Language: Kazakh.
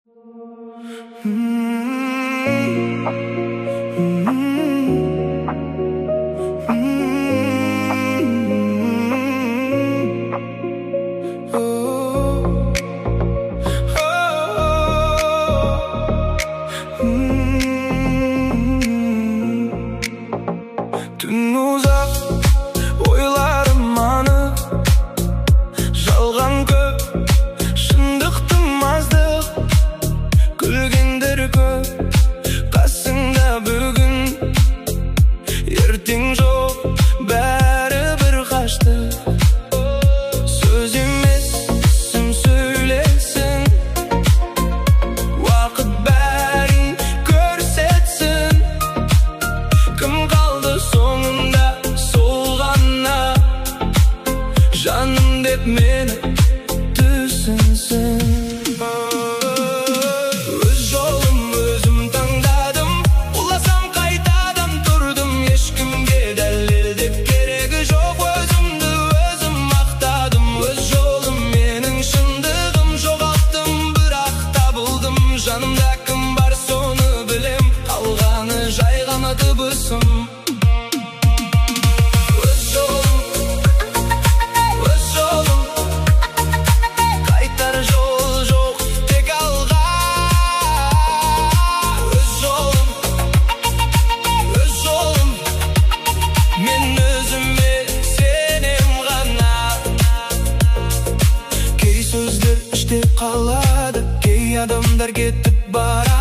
Түн ұзақ, ойларым анық, жалған көп, шындықтың аздық. Күлгендер көп, қасыңда бүгін, ертең жоқ, бәрі бір қашты. Сөз емес, ісім сөйлесін, уақыт бәрін көрсетсін. Кім қалды соңында сол ғана, жаным деп мені түсінсін. Өз жолым өзім таңдадым, ұласам қайтадан тұрдым. Ешкімге дәлелдеп керегі жоқ, өзімді өзім мақтадым. Өз жолым менің шындығым, жоғалттым бірақ табылдым. Жанымда кім бар соны білем, қалғаны жай ғана дыбысым. Қалады, кей адамдар кетіп барады.